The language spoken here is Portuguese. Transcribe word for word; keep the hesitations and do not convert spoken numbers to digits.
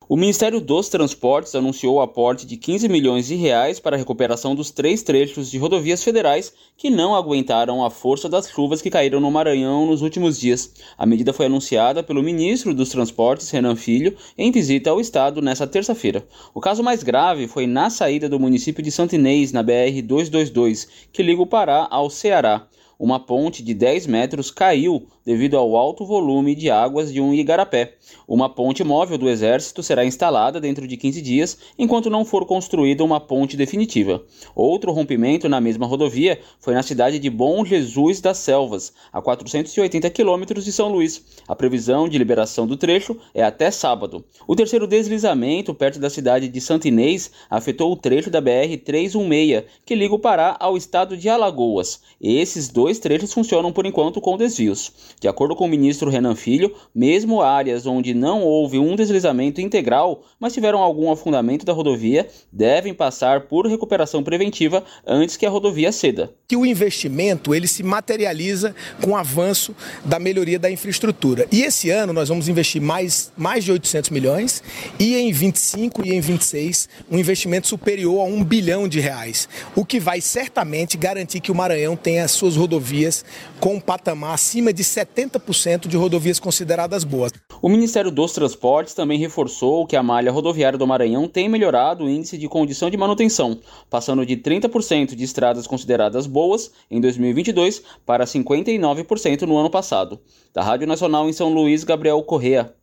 O Ministério dos Transportes anunciou o aporte de quinze milhões de reais para a recuperação dos três trechos de rodovias federais que não aguentaram a força das chuvas que caíram no Maranhão nos últimos dias. A medida foi anunciada pelo ministro dos Transportes, Renan Filho, em visita ao estado nesta terça-feira. O caso mais grave foi na saída do município de Santo Inês, na B R duzentos e vinte e dois, que liga o Pará ao Ceará. Uma ponte de dez metros caiu devido ao alto volume de águas de um igarapé. Uma ponte móvel do Exército será instalada dentro de quinze dias, enquanto não for construída uma ponte definitiva. Outro rompimento na mesma rodovia foi na cidade de Bom Jesus das Selvas, a quatrocentos e oitenta quilômetros de São Luís. A previsão de liberação do trecho é até sábado. O terceiro deslizamento, perto da cidade de Santo Inês, afetou o trecho da B R trezentos e dezesseis, que liga o Pará ao estado de Alagoas. Esses dois trechos funcionam por enquanto com desvios. De acordo com o ministro Renan Filho, mesmo áreas onde não houve um deslizamento integral, mas tiveram algum afundamento da rodovia, devem passar por recuperação preventiva antes que a rodovia ceda. Que o investimento ele se materializa com o avanço da melhoria da infraestrutura. E esse ano nós vamos investir mais, mais de oitocentos milhões e em vinte e cinco e em vinte e seis um investimento superior a um bilhão de reais, o que vai certamente garantir que o Maranhão tenha as suas rodovias com um patamar acima de setenta por cento de rodovias consideradas boas. O Ministério dos Transportes também reforçou que a malha rodoviária do Maranhão tem melhorado o índice de condição de manutenção, passando de trinta por cento de estradas consideradas boas em dois mil e vinte e dois para cinquenta e nove por cento no ano passado. Da Rádio Nacional em São Luís, Gabriel Correa.